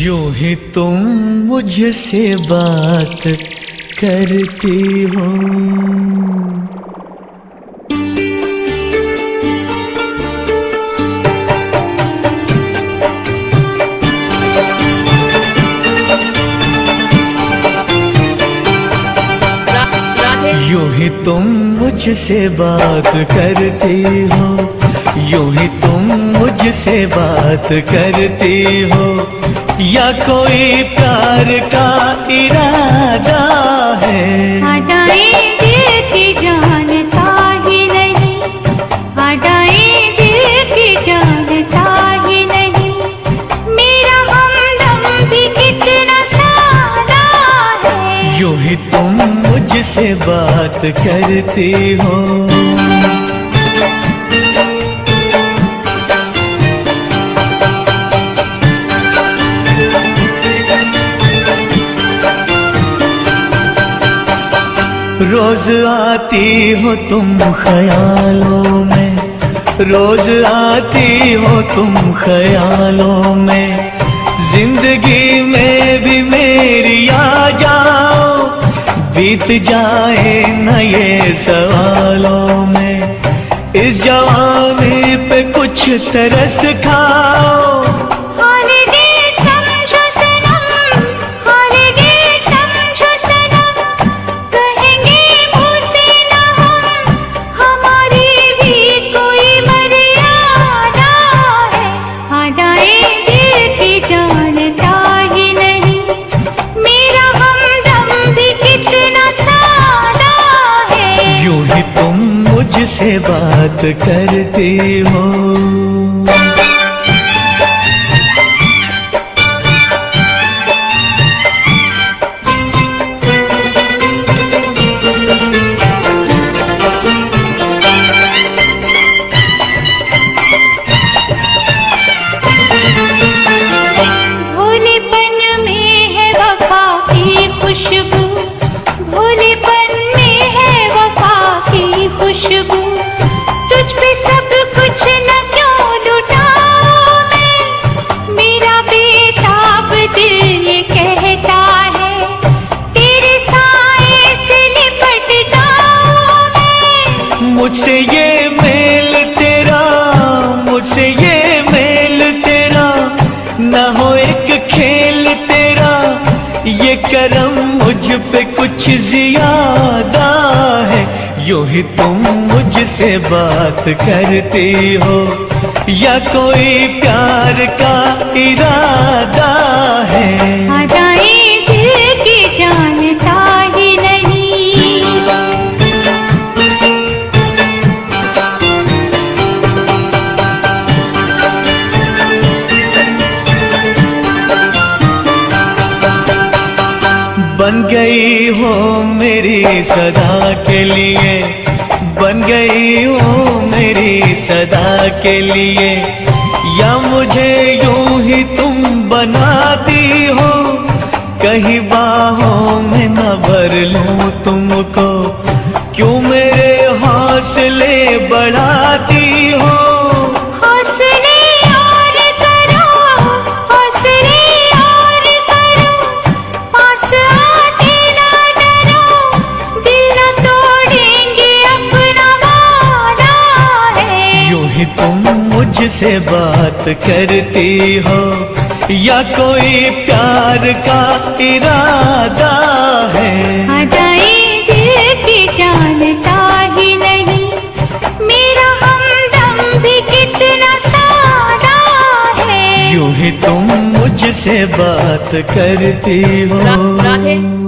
यूं ही तुम मुझसे बात करती हो। यूं ही तुम मुझसे बात करती हो, यूं ही तुम मुझसे बात करती हो, या कोई प्यार का इरादा है। अदाएं दिल की जानता ही नहीं, अदाएं दिल की जानता ही नहीं, मेरा हमदम भी कितना सादा है। यूं ही तुम मुझसे बात करती हो। रोज आती हो तुम ख्यालों में, रोज आती हो तुम ख्यालों में, जिंदगी में भी मेरी आ जाओ, बीत जाए न ये सवालों में, इस जवानी पे कुछ तरस खाओ। मुझसे बात करती हो। भोलेपन में है वफा की खुशबू, भोलेपन में है वफा की खुशबू, तुझ पे सब कुछ न क्यों लुटाऊं मैं, मेरा बेताब दिल ये कहता है, तेरे साए से लिपट जाऊं मैं। मुझसे ये मेल तेरा, मुझसे ये मेल तेरा, न हो एक खेल तेरा, ये करम मुझ पे कुछ ज्यादा है। यूं ही तुम मुझसे बात करती हो, या कोई प्यार का इरादा है। अदाएं दिल की जानता ही नहीं। बन गई हो मेरी सदा के लिए, बन गई हो मेरी सदा के लिए, या मुझे यूं ही तुम बनाती हो, कहीं बाहों में न भर लूं तुमको, क्यों मेरे हौसले बढ़ाती हो। तुम मुझसे बात करती हो, या कोई प्यार का इरादा है। अदाएं दिल की जानता ही नहीं, मेरा हमदम भी कितना सादा है। यूं ही तुम मुझसे बात करती हो। राधे।